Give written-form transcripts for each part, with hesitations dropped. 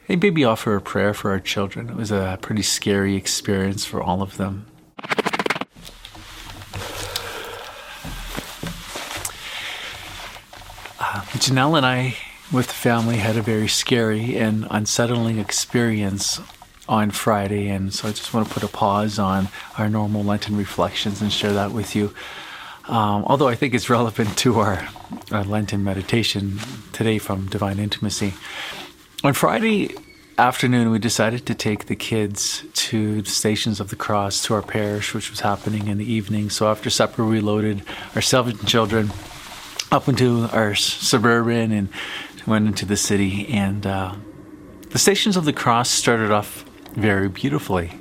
maybe offer a prayer for our children. It was a pretty scary experience for all of them. Janelle and I, with the family, had a very scary and unsettling experience on Friday, and so I just want to put a pause on our normal Lenten reflections and share that with you. Although I think it's relevant to our Lenten meditation today from Divine Intimacy. On Friday afternoon, we decided to take the kids to the Stations of the Cross, to our parish, which was happening in the evening. So after supper, we loaded our 7 children up into our Suburban and went into the city. And the Stations of the Cross started off very beautifully.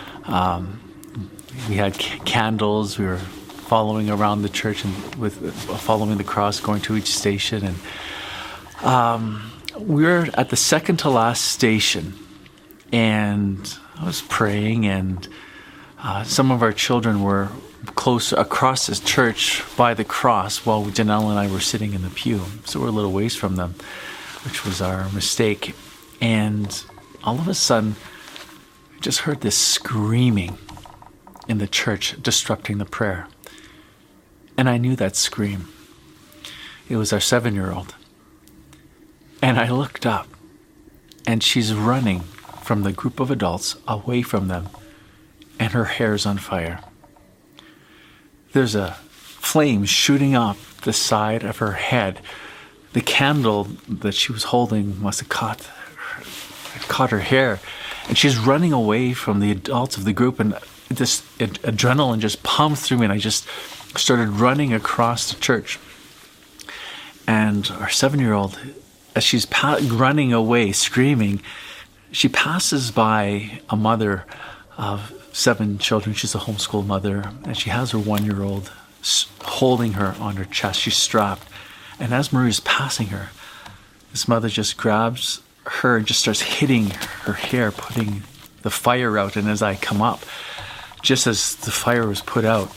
We had candles. We were following around the church and following the cross, going to each station. And we were at the second to last station, and I was praying, and some of our children were close across the church by the cross while Janelle and I were sitting in the pew. So we're a little ways from them, which was our mistake. And all of a sudden, I just heard this screaming in the church, disrupting the prayer. And I knew that scream. It was our 7-year-old. And I looked up, and she's running from the group of adults away from them, and her hair's on fire. There's a flame shooting up the side of her head. The candle that she was holding must have caught her hair, and she's running away from the adults of the group, and this adrenaline just pumped through me, and I just started running across the church. And our 7-year-old, as she's running away, screaming, she passes by a mother of 7 children. She's a homeschool mother, and she has her 1-year-old holding her on her chest. She's strapped. And as Marie's passing her, this mother just grabs her and just starts hitting her hair, putting the fire out. And as I come up, just as the fire was put out,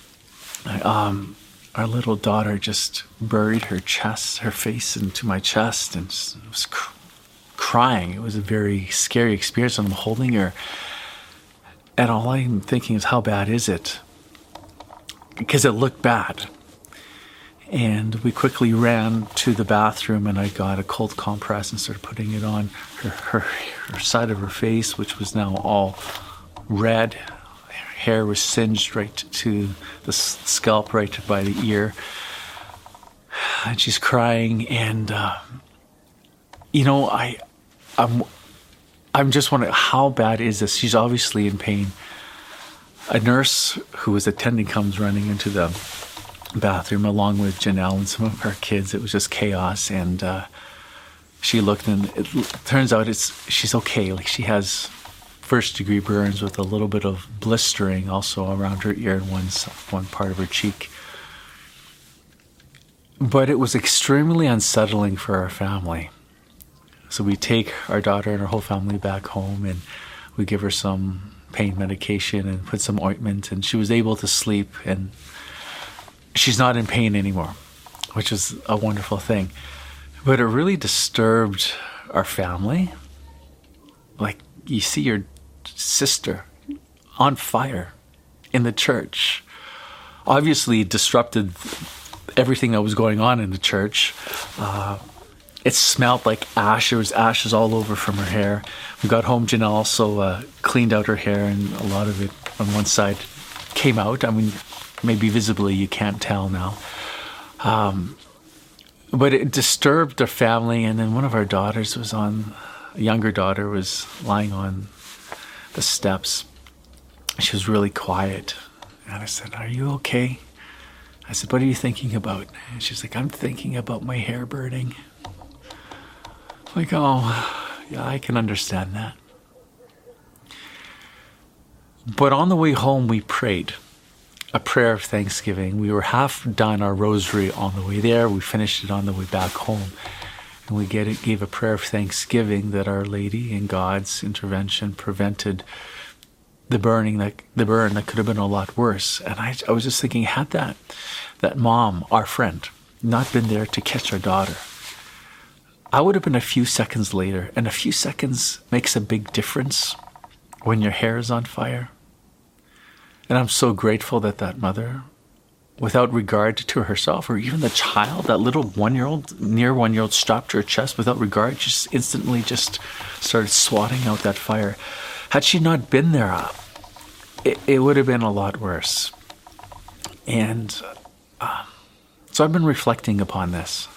our little daughter just buried her face into my chest, and was crying. It was a very scary experience. I'm holding her, and all I'm thinking is, how bad is it? Because it looked bad. And we quickly ran to the bathroom, and I got a cold compress and started putting it on her side of her face, which was now all red. Hair was singed right to the scalp, right by the ear. And she's crying, and I'm just wondering, how bad is this? She's obviously in pain. A nurse who was attending comes running into the bathroom along with Janelle and some of our kids. It was just chaos, and she looked, and it turns out she's okay. Like, she has first-degree burns with a little bit of blistering also around her ear and one part of her cheek. But it was extremely unsettling for our family. So we take our daughter and our whole family back home, and we give her some pain medication and put some ointment, and she was able to sleep, and she's not in pain anymore, which is a wonderful thing. But it really disturbed our family. Like, you see your sister on fire in the church. Obviously disrupted everything that was going on in the church. It smelled like ash. There was ashes all over from her hair. We got home, Janelle also cleaned out her hair, and a lot of it on one side came out. I mean, maybe visibly, you can't tell now. But it disturbed our family, and then one of our daughters a younger daughter was lying on the steps. She was really quiet. And I said, "Are you okay?" I said, "What are you thinking about?" And she's like, "I'm thinking about my hair burning." Like, oh, yeah, I can understand that. But on the way home, we prayed a prayer of thanksgiving. We were half done our rosary on the way there. We finished it on the way back home. And we gave a prayer of thanksgiving that Our Lady, in God's intervention, prevented the burn that could have been a lot worse. And I was just thinking, had that mom, our friend, not been there to catch our daughter, I would have been a few seconds later, and a few seconds makes a big difference when your hair is on fire. And I'm so grateful that that mother, without regard to herself or even the child, that little 1-year-old, near 1-year-old, stopped her chest without regard, just instantly just started swatting out that fire. Had she not been there, it would have been a lot worse. And so I've been reflecting upon this.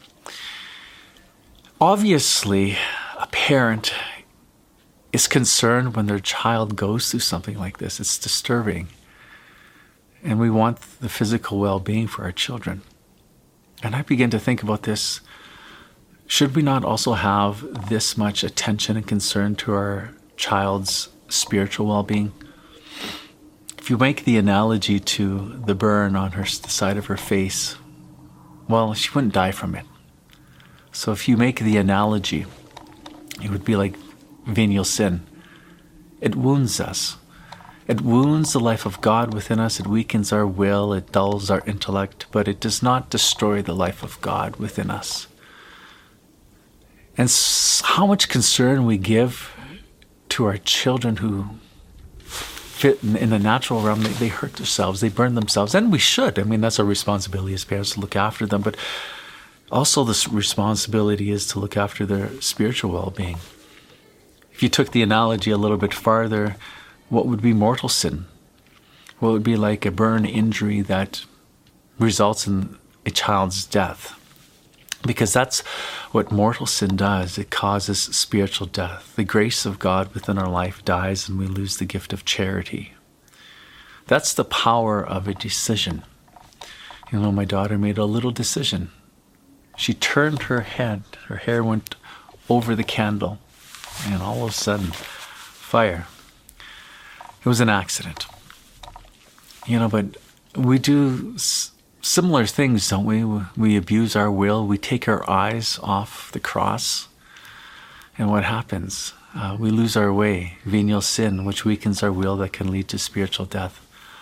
Obviously, a parent is concerned when their child goes through something like this. It's disturbing. And we want the physical well-being for our children. And I begin to think about this. Should we not also have this much attention and concern to our child's spiritual well-being? If you make the analogy to the burn on the side of her face, well, she wouldn't die from it. So if you make the analogy, it would be like venial sin. It wounds us. It wounds the life of God within us. It weakens our will. It dulls our intellect. But it does not destroy the life of God within us. And how much concern we give to our children who fit in the natural realm, they hurt themselves, they burn themselves. And we should. I mean, that's our responsibility as parents to look after them. But also this responsibility is to look after their spiritual well-being. If you took the analogy a little bit farther, what would be mortal sin? What would be like a burn injury that results in a child's death? Because that's what mortal sin does. It causes spiritual death. The grace of God within our life dies and we lose the gift of charity. That's the power of a decision. You know, my daughter made a little decision. She turned her head, her hair went over the candle, and all of a sudden, fire. It was an accident. You know, but we do similar things, don't we? We abuse our will. We take our eyes off the cross. And what happens? We lose our way. Venial sin, which weakens our will, that can lead to spiritual death.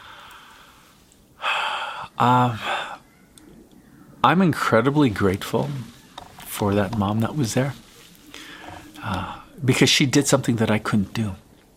I'm incredibly grateful for that mom that was there. Because she did something that I couldn't do.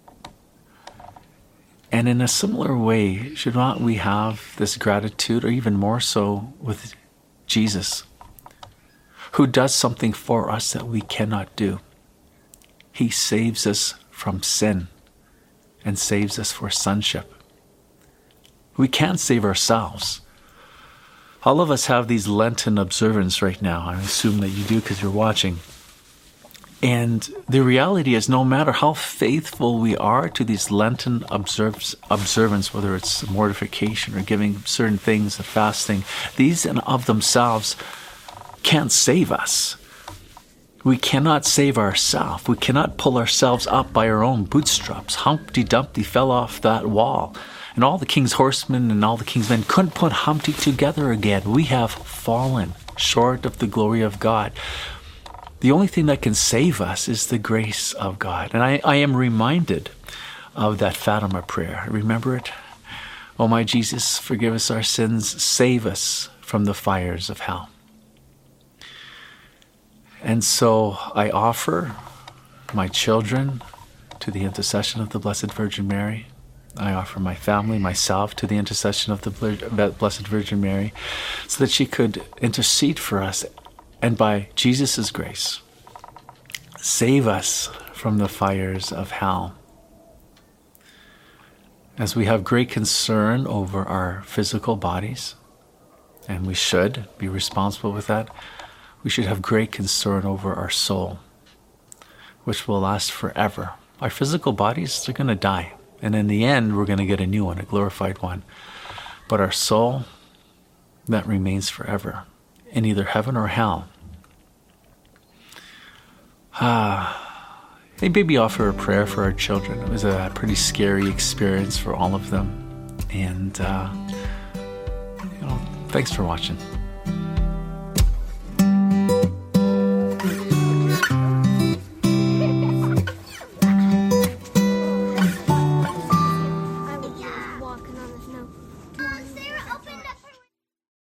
And in a similar way, should not we have this gratitude, or even more so with Jesus, who does something for us that we cannot do? He saves us from sin and saves us for sonship. We can't save ourselves. All of us have these Lenten observance right now. I assume that you do because you're watching. And the reality is, no matter how faithful we are to these Lenten observance, whether it's mortification or giving certain things, the fasting, these in of themselves can't save us. We cannot save ourselves. We cannot pull ourselves up by our own bootstraps. Humpty Dumpty fell off that wall. And all the king's horsemen and all the king's men couldn't put Humpty together again. We have fallen short of the glory of God. The only thing that can save us is the grace of God. And I am reminded of that Fatima prayer. Remember it? Oh, my Jesus, forgive us our sins. Save us from the fires of hell. And so I offer my children to the intercession of the Blessed Virgin Mary. I offer my family, myself, to the intercession of the Blessed Virgin Mary, so that she could intercede for us, and by Jesus' grace, save us from the fires of hell. As we have great concern over our physical bodies, and we should be responsible with that, we should have great concern over our soul, which will last forever. Our physical bodies, they're going to die. And in the end, we're going to get a new one, a glorified one. But our soul, that remains forever in either heaven or hell. Hey, maybe offer a prayer for our children. It was a pretty scary experience for all of them. And, thanks for watching.